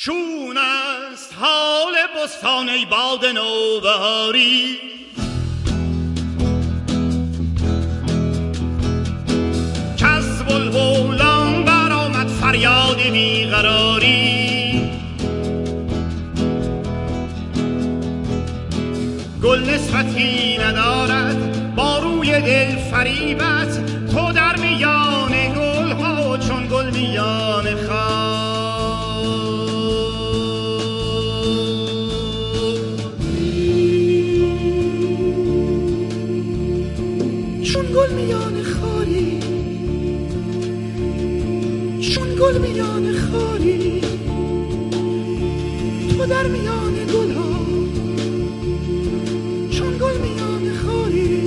چون است حال بستان ای باد نوبهاری، کز بلبلان برآمد فریاد بیقراری. گل نسبتی ندارد با روی دل فریبت، تو در میان گل ها چون گل میان خار. چون گل میان خاری، چون گل میان خاری، تو در میان گل ها چون گل میان خاری.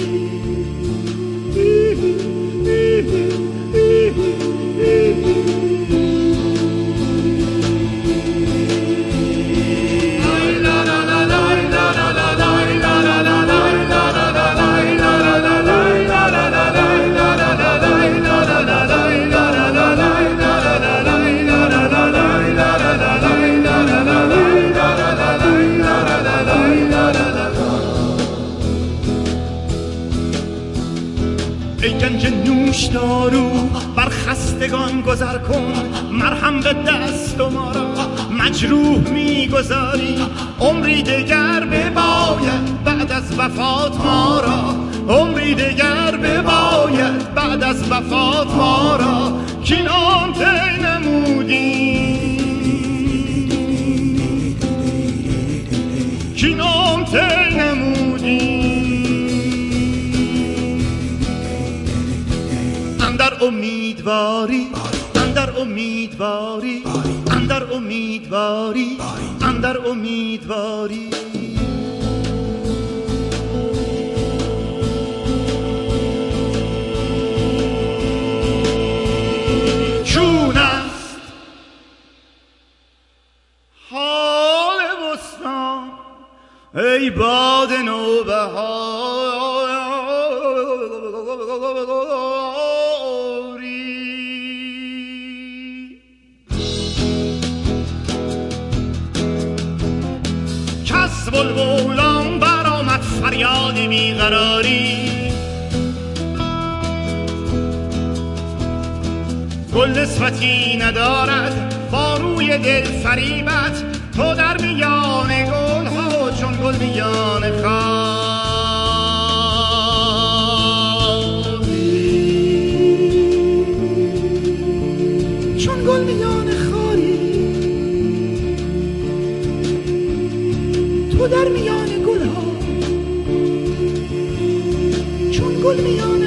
ای گنج نوشدارو بر خستگان گذر کن، مرهم به دست و ما را مجروح میگذاری. عمری دگر بباید بعد از وفات ما را، عمری دگر بباید بعد از وفات ما را، کین آن تی نمودیم، کین آن تی نمودیم. اندر امیدواری، اندر امیدواری، اندر امیدواری، اندر امیدواری. چون است حال بستان ای باد نوبهاری، کس بلبلان برآمد فریاد بیقراری. گل نسبتی ندارد با روی دل فریبت، تو در میان گل ها چون گل میان خاری. چون گل میان خاری، تو در میان گل ها چون گل میان